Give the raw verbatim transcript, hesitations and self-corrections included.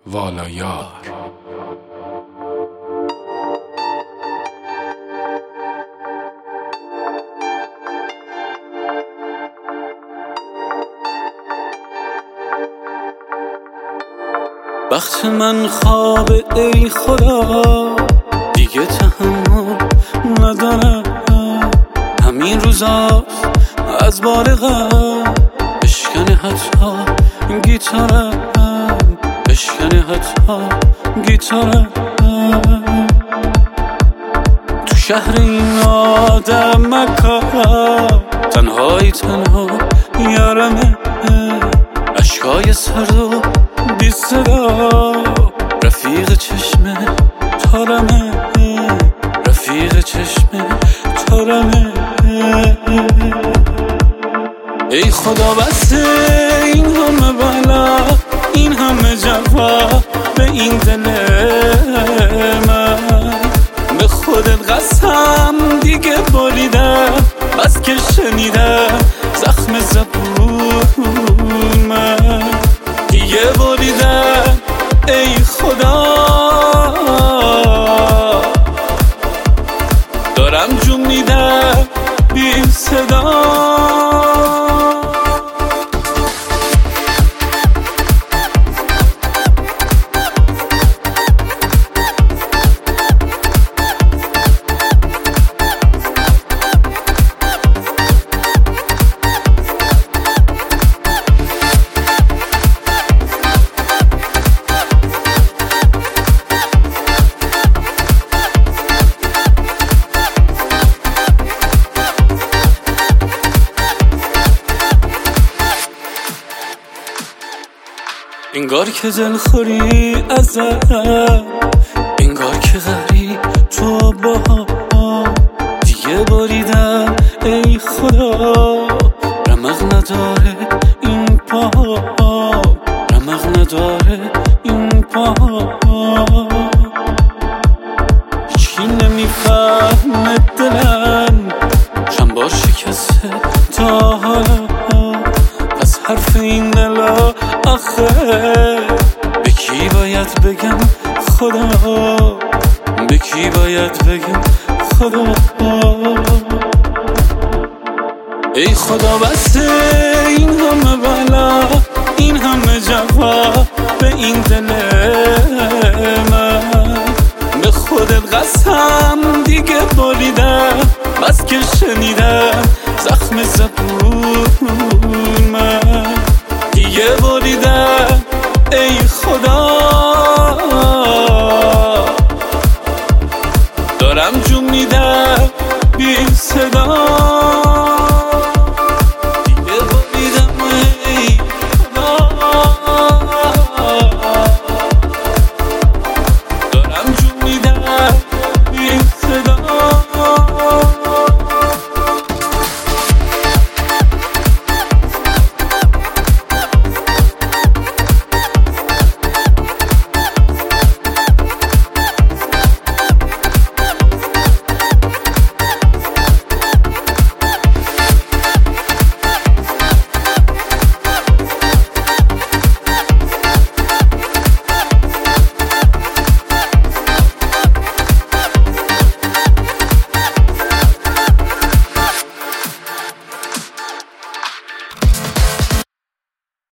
والایار. وقت من خواب ای خدا، دیگه تحمل ندارم. همین روزاست از بار غم بشکنه حتی گیتارم، بشکنه حتی گیتارم. تو شهر این آدم مکارم، تنهایی تنها یارمه. اشکای سرد و بی صدا رفیق چشم تارمه، رفیق چشم تارمه. ای خدا بسه این همه بلا، این همه جفا به این دل من. به خودت قسم دیگه بریدم، بس که شنیدم زخم زبون من. دیگه بریدم ای خدا، دارم جون میدم بی صدا. انگار که دلخوری ازم، انگار که غریب تو با دیگه بریدم ای خدا. رمق نداره این پا، رمق نداره این پا. هیچی نمیفهمه دلم، چند بار شکسته تا حالا. پس حرف این دلا آخه به کی باید بگم خدا، به کی باید بگم خدا. ای خدا بسه این همه بلا، این همه جفا به این دل من. به خودت قسم دیگه بریدم، بس که شنیدم زخم زبون من. دیگه بریدم ای خدا.